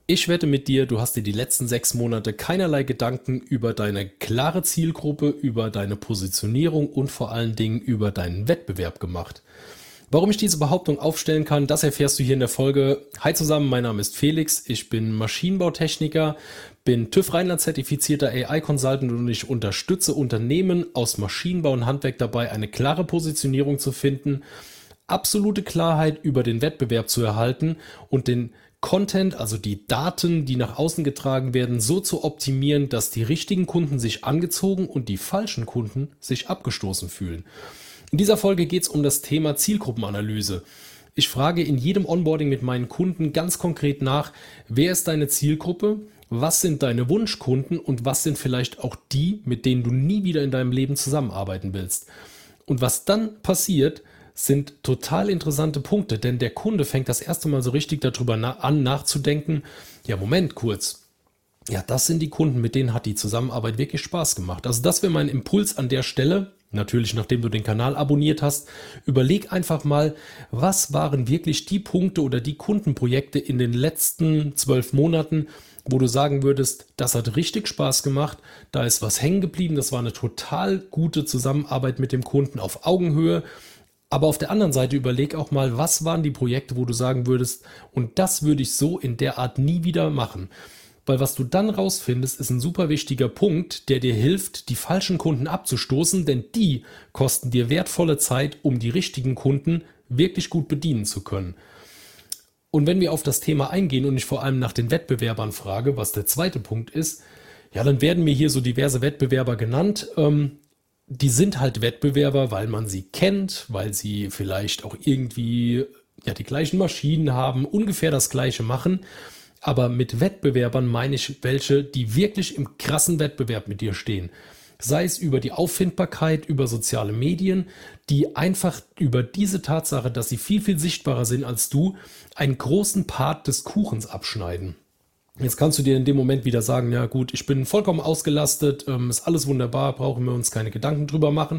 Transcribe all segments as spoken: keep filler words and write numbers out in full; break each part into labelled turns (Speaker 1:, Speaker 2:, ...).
Speaker 1: Ich wette mit dir, du hast dir die letzten sechs Monate keinerlei Gedanken über deine klare Zielgruppe, über deine Positionierung und vor allen Dingen über deinen Wettbewerb gemacht. Warum ich diese Behauptung aufstellen kann, das erfährst du hier in der Folge. Hi zusammen, mein Name ist Felix, ich bin Maschinenbautechniker, bin TÜV Rheinland zertifizierter A I-Consultant und ich unterstütze Unternehmen aus Maschinenbau und Handwerk dabei, eine klare Positionierung zu finden, absolute Klarheit über den Wettbewerb zu erhalten und den Content, also die Daten, die nach außen getragen werden, so zu optimieren, dass die richtigen Kunden sich angezogen und die falschen Kunden sich abgestoßen fühlen. In dieser Folge geht es um das Thema Zielgruppenanalyse. Ich frage in jedem Onboarding mit meinen Kunden ganz konkret nach, wer ist deine Zielgruppe, was sind deine Wunschkunden und was sind vielleicht auch die, mit denen du nie wieder in deinem Leben zusammenarbeiten willst. Und was dann passiert, sind total interessante Punkte, denn der Kunde fängt das erste Mal so richtig darüber na- an nachzudenken, ja Moment kurz, ja das sind die Kunden, mit denen hat die Zusammenarbeit wirklich Spaß gemacht. Also das wäre mein Impuls an der Stelle, natürlich nachdem du den Kanal abonniert hast, überleg einfach mal, was waren wirklich die Punkte oder die Kundenprojekte in den letzten zwölf Monaten, wo du sagen würdest, das hat richtig Spaß gemacht, da ist was hängen geblieben, das war eine total gute Zusammenarbeit mit dem Kunden auf Augenhöhe. Aber auf der anderen Seite überleg auch mal, was waren die Projekte, wo du sagen würdest, und das würde ich so in der Art nie wieder machen. Weil was du dann rausfindest, ist ein super wichtiger Punkt, der dir hilft, die falschen Kunden abzustoßen, denn die kosten dir wertvolle Zeit, um die richtigen Kunden wirklich gut bedienen zu können. Und wenn wir auf das Thema eingehen und ich vor allem nach den Wettbewerbern frage, was der zweite Punkt ist, ja, dann werden mir hier so diverse Wettbewerber genannt. Ähm, Die sind halt Wettbewerber, weil man sie kennt, weil sie vielleicht auch irgendwie ja, die gleichen Maschinen haben, ungefähr das Gleiche machen. Aber mit Wettbewerbern meine ich welche, die wirklich im krassen Wettbewerb mit dir stehen. Sei es über die Auffindbarkeit, über soziale Medien, die einfach über diese Tatsache, dass sie viel, viel sichtbarer sind als du, einen großen Part des Kuchens abschneiden. Jetzt kannst du dir in dem Moment wieder sagen, ja gut, ich bin vollkommen ausgelastet, ähm, ist alles wunderbar, brauchen wir uns keine Gedanken drüber machen.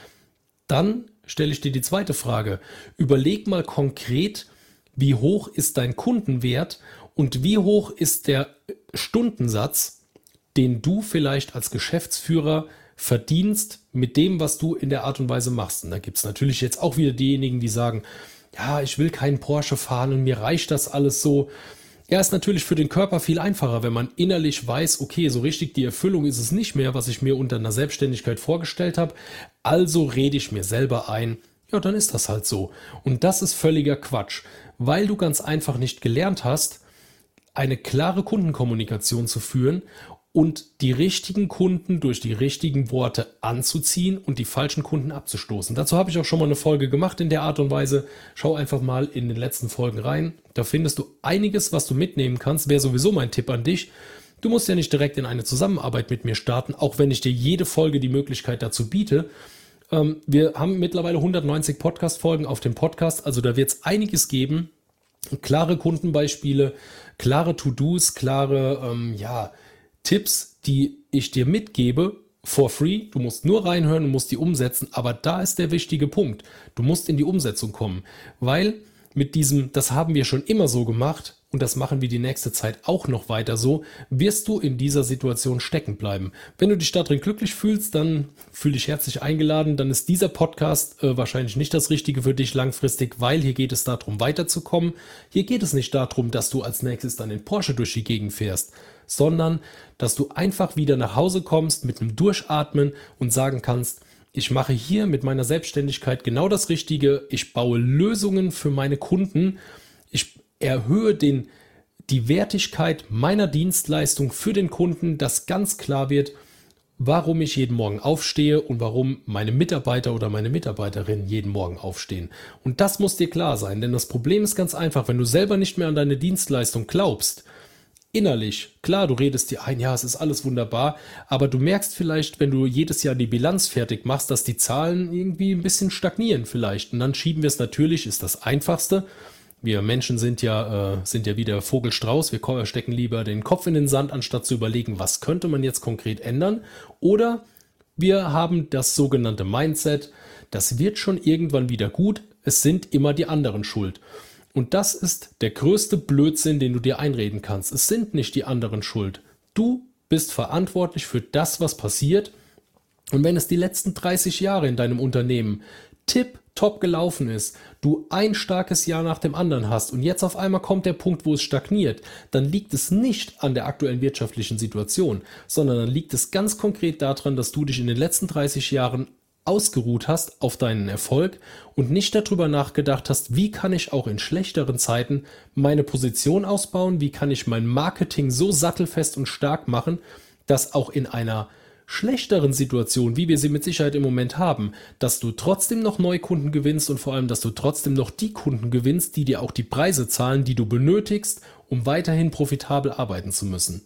Speaker 1: Dann stelle ich dir die zweite Frage. Überleg mal konkret, wie hoch ist dein Kundenwert und wie hoch ist der Stundensatz, den du vielleicht als Geschäftsführer verdienst mit dem, was du in der Art und Weise machst. Und da gibt es natürlich jetzt auch wieder diejenigen, die sagen, ja, ich will keinen Porsche fahren und mir reicht das alles so. Ja, ist natürlich für den Körper viel einfacher, wenn man innerlich weiß, okay, so richtig die Erfüllung ist es nicht mehr, was ich mir unter einer Selbstständigkeit vorgestellt habe. Also rede ich mir selber ein, ja, dann ist das halt so. Und das ist völliger Quatsch, weil du ganz einfach nicht gelernt hast, eine klare Kundenkommunikation zu führen und die richtigen Kunden durch die richtigen Worte anzuziehen und die falschen Kunden abzustoßen. Dazu habe ich auch schon mal eine Folge gemacht in der Art und Weise. Schau einfach mal in den letzten Folgen rein. Da findest du einiges, was du mitnehmen kannst. Wäre sowieso mein Tipp an dich. Du musst ja nicht direkt in eine Zusammenarbeit mit mir starten, auch wenn ich dir jede Folge die Möglichkeit dazu biete. Ähm, wir haben mittlerweile hundertneunzig Podcast-Folgen auf dem Podcast, also da wird es einiges geben. Klare Kundenbeispiele, klare To-Dos, klare, ähm, ja, Tipps, die ich dir mitgebe, for free. Du musst nur reinhören und musst die umsetzen. Aber da ist der wichtige Punkt. Du musst in die Umsetzung kommen. Weil mit diesem, das haben wir schon immer so gemacht und das machen wir die nächste Zeit auch noch weiter so, wirst du in dieser Situation stecken bleiben. Wenn du dich darin glücklich fühlst, dann fühl dich herzlich eingeladen. Dann ist dieser Podcast äh, wahrscheinlich nicht das Richtige für dich langfristig, weil hier geht es darum, weiterzukommen. Hier geht es nicht darum, dass du als nächstes dann in Porsche durch die Gegend fährst, sondern dass du einfach wieder nach Hause kommst mit einem Durchatmen und sagen kannst, ich mache hier mit meiner Selbstständigkeit genau das Richtige. Ich baue Lösungen für meine Kunden. Ich erhöhe den, die Wertigkeit meiner Dienstleistung für den Kunden, dass ganz klar wird, warum ich jeden Morgen aufstehe und warum meine Mitarbeiter oder meine Mitarbeiterinnen jeden Morgen aufstehen. Und das muss dir klar sein, denn das Problem ist ganz einfach, wenn du selber nicht mehr an deine Dienstleistung glaubst, innerlich, klar, du redest dir ein, ja, es ist alles wunderbar, aber du merkst vielleicht, wenn du jedes Jahr die Bilanz fertig machst, dass die Zahlen irgendwie ein bisschen stagnieren vielleicht. Und dann schieben wir es natürlich, ist das Einfachste. Wir Menschen sind ja, äh, sind ja wie der Vogel Strauß, wir ko- stecken lieber den Kopf in den Sand, anstatt zu überlegen, was könnte man jetzt konkret ändern. Oder wir haben das sogenannte Mindset, das wird schon irgendwann wieder gut, es sind immer die anderen schuld. Und das ist der größte Blödsinn, den du dir einreden kannst. Es sind nicht die anderen schuld. Du bist verantwortlich für das, was passiert. Und wenn es die letzten dreißig Jahre in deinem Unternehmen tipptopp gelaufen ist, du ein starkes Jahr nach dem anderen hast und jetzt auf einmal kommt der Punkt, wo es stagniert, dann liegt es nicht an der aktuellen wirtschaftlichen Situation, sondern dann liegt es ganz konkret daran, dass du dich in den letzten dreißig Jahren ausgeruht hast auf deinen Erfolg und nicht darüber nachgedacht hast, wie kann ich auch in schlechteren Zeiten meine Position ausbauen, wie kann ich mein Marketing so sattelfest und stark machen, dass auch in einer schlechteren Situation, wie wir sie mit Sicherheit im Moment haben, dass du trotzdem noch Neukunden gewinnst und vor allem, dass du trotzdem noch die Kunden gewinnst, die dir auch die Preise zahlen, die du benötigst, um weiterhin profitabel arbeiten zu müssen.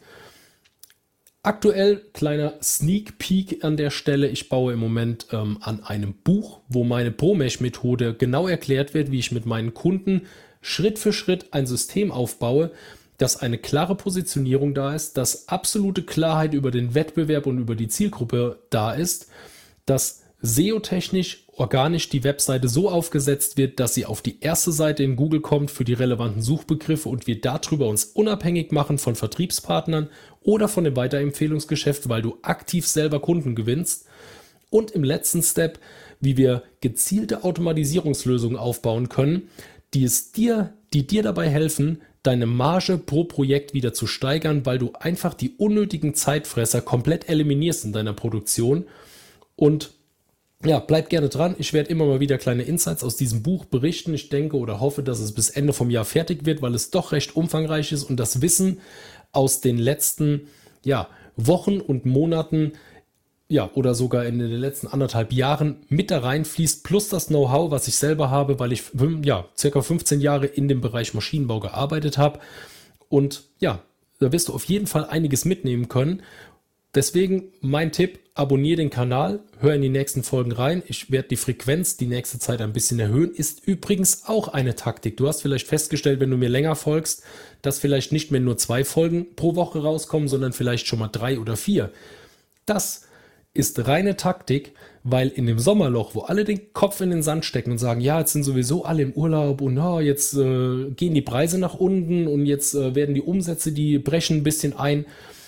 Speaker 1: Aktuell kleiner Sneak Peek an der Stelle. Ich baue im Moment ähm, an einem Buch, wo meine ProMesh-Methode genau erklärt wird, wie ich mit meinen Kunden Schritt für Schritt ein System aufbaue, dass eine klare Positionierung da ist, dass absolute Klarheit über den Wettbewerb und über die Zielgruppe da ist, dass S E O-technisch, organisch die Webseite so aufgesetzt wird, dass sie auf die erste Seite in Google kommt für die relevanten Suchbegriffe und wir darüber uns unabhängig machen von Vertriebspartnern oder von dem Weiterempfehlungsgeschäft, weil du aktiv selber Kunden gewinnst. Und im letzten Step, wie wir gezielte Automatisierungslösungen aufbauen können, die es dir, die dir dabei helfen, deine Marge pro Projekt wieder zu steigern, weil du einfach die unnötigen Zeitfresser komplett eliminierst in deiner Produktion. Und ja, bleib gerne dran. Ich werde immer mal wieder kleine Insights aus diesem Buch berichten. Ich denke oder hoffe, dass es bis Ende vom Jahr fertig wird, weil es doch recht umfangreich ist und das Wissen aus den letzten ja, Wochen und Monaten ja, oder sogar in den letzten anderthalb Jahren mit da reinfließt, plus das Know-how, was ich selber habe, weil ich ja, circa fünfzehn Jahre in dem Bereich Maschinenbau gearbeitet habe. Und ja, da wirst du auf jeden Fall einiges mitnehmen können. Deswegen mein Tipp, abonniere den Kanal, hör in die nächsten Folgen rein. Ich werde die Frequenz die nächste Zeit ein bisschen erhöhen. Ist übrigens auch eine Taktik. Du hast vielleicht festgestellt, wenn du mir länger folgst, dass vielleicht nicht mehr nur zwei Folgen pro Woche rauskommen, sondern vielleicht schon mal drei oder vier. Das ist reine Taktik, weil in dem Sommerloch, wo alle den Kopf in den Sand stecken und sagen, ja, jetzt sind sowieso alle im Urlaub und oh, jetzt äh, gehen die Preise nach unten und jetzt äh, werden die Umsätze, die brechen ein bisschen ein.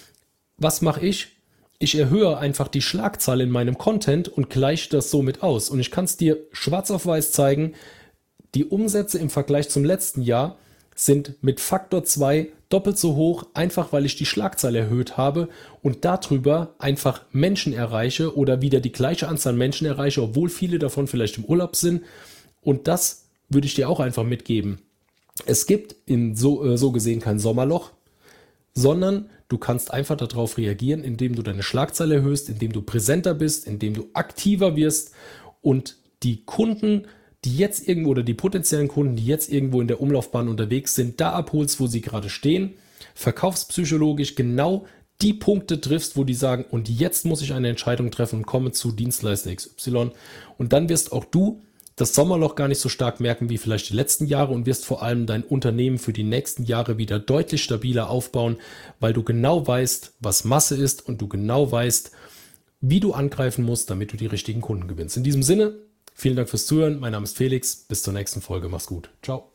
Speaker 1: Was mache ich? Ich erhöhe einfach die Schlagzahl in meinem Content und gleiche das somit aus. Und ich kann es dir schwarz auf weiß zeigen, die Umsätze im Vergleich zum letzten Jahr sind mit Faktor zwei doppelt so hoch, einfach weil ich die Schlagzahl erhöht habe und darüber einfach Menschen erreiche oder wieder die gleiche Anzahl Menschen erreiche, obwohl viele davon vielleicht im Urlaub sind. Und das würde ich dir auch einfach mitgeben. Es gibt in so, äh, so gesehen kein Sommerloch, sondern du kannst einfach darauf reagieren, indem du deine Schlagzahl erhöhst, indem du präsenter bist, indem du aktiver wirst und die Kunden, die jetzt irgendwo oder die potenziellen Kunden, die jetzt irgendwo in der Umlaufbahn unterwegs sind, da abholst, wo sie gerade stehen, verkaufspsychologisch genau die Punkte triffst, wo die sagen, und jetzt muss ich eine Entscheidung treffen und komme zu Dienstleister X Y. Und dann wirst auch du das Sommerloch gar nicht so stark merken wie vielleicht die letzten Jahre und wirst vor allem dein Unternehmen für die nächsten Jahre wieder deutlich stabiler aufbauen, weil du genau weißt, was Masse ist und du genau weißt, wie du angreifen musst, damit du die richtigen Kunden gewinnst. In diesem Sinne, vielen Dank fürs Zuhören. Mein Name ist Felix. Bis zur nächsten Folge. Mach's gut. Ciao.